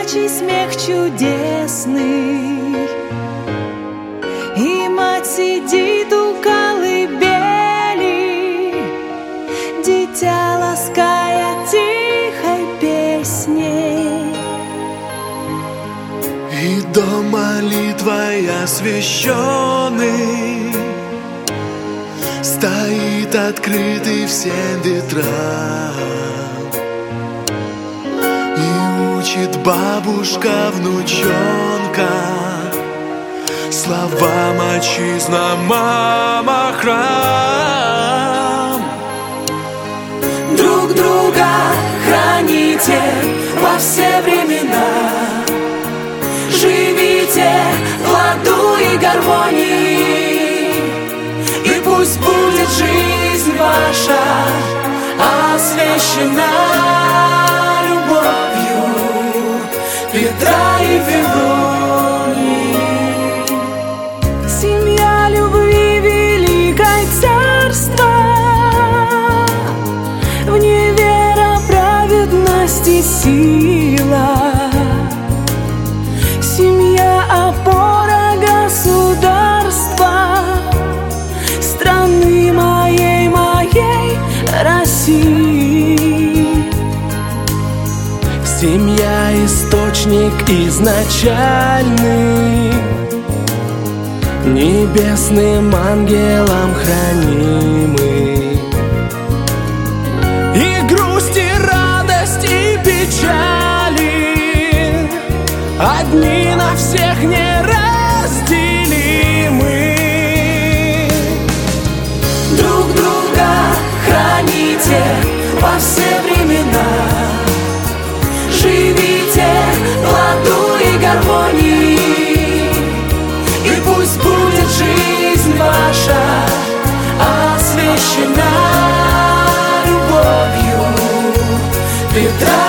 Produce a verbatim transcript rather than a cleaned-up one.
горячий смех чудесный, и мать сидит у колыбели, дитя лаская тихой песней. И дом молитвой освященный стоит открытый всем ветрам, и учит бабушка внучонка словам: отчизна, мама, храм. Друг друга храните во все времена, живите в ладу и гармонии, и пусть будет жизнь ваша освящена любовью Петра и Февронии. Семья любви великой царства, в ней вера, праведность и сила. Семья — опора государства, страны моей, моей России. Семья — источник изначальный, небесным ангелом хранимый. И грусть, и радость, и печали одни на всех неразделимы. Друг друга храните во все времена, живите в ладу и гармонии, и пусть будет жизнь ваша освящена любовью Петра